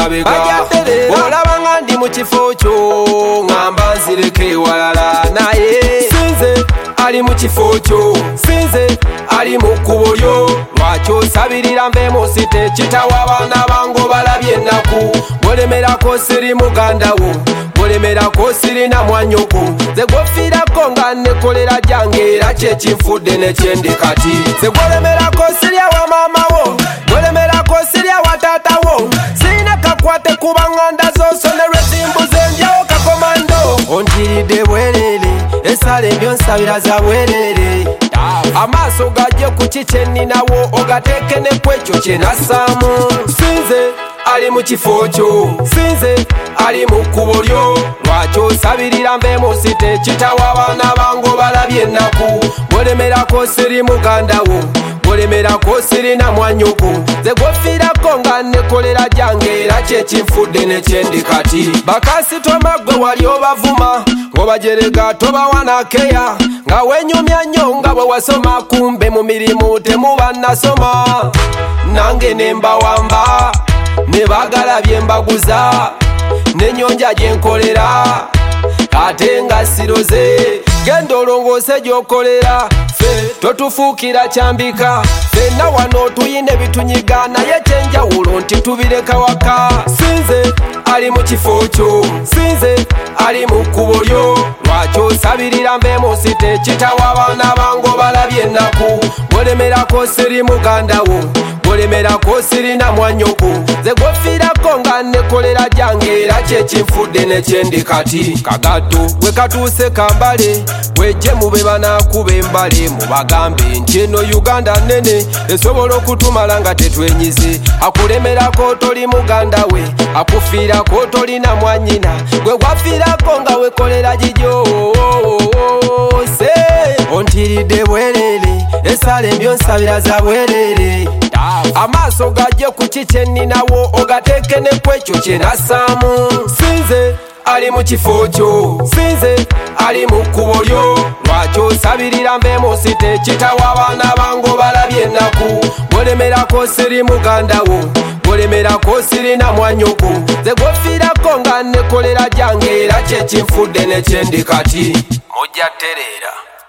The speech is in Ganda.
mabega olabanga ndi mu kifo kyo ngamba nzireke walala naye sinze ali mu kifo kyo sinze ali mu kkubo lyo lwaki osabirira nvemu site kitawa abaana bango balabye ennaku bolemerako siri muganda wo bolemerako siri na mwanyoko ze gwofiirako nga nekolera jange era kyekinfudde nekyendi kati ze gwolemerako siri awa maama wo bolemerako siri awa taata wo sirina kakwate kuba nganda zosonerwe zimbuze njawo kakomando ontiridde bwerere esala embyo nsabira za bwerere amaaso gajje ku kikye nninawo ogateeke ne kwekyo kye nassaamu sinze ali mu kifo kyo sinze ali mu kkubo lyo lwaki osabirira nvemu site kitawa abaana bango balabye ennaku bolemerako siri muganda wo bolemerako siri na mwanyoko ze gwofiirako nga nekolera jange era kyekinfudde nekyendi kati bakasitoma gwe wali obavuma ng'obajerega tobawanakeya nga wenyumya nnyo nga bwe wasoma kumbe mu mirimu temuba nasoma nange ne mbawamba ne bagala bye mbaguza n'ennyonja gye nkolera ate nga siroze genda olongoose gy'okolera ffe totufuukira kyambika ffenna wano tuyina ebitunyiga naye kyenjawulo nti tubireka waka sinze ali mu kifo kyo sinze ali mu kkubo lyo lwaki osabirira nvemu site kitawa abaana bango balabye ennaku bolemerako siri muganda wo bolemerako siri na mwanyoko ze gwofiirako nga nekolera jange era kyekinfudde nekyendi kati kagatto bwe katuuse kambale bwejje mube banakuba embale mubagambe nti eno Uganda nene esobola okutumala nga tetwenyize akulemerako toli muganda we akufiirako tolina mwanyina gwe gwafiirako nga wekolera gijyo ontiridde bwerere esala embyo nsabira za bwerere amaaso gajje ku kikye nninawo ogateeke ne kwekyo kye nassaamu sinze ali mu kifo kyo sinze ali mu kkubo lyo lwaki osabirira nvemu site kitawa abaana bango balabye ennaku bolemerako siri muganda wo bolemerako siri na mwanyoko ze gwofiirako nga nekolera jange era kyekinfudde nekyendi kati mujja ttereera.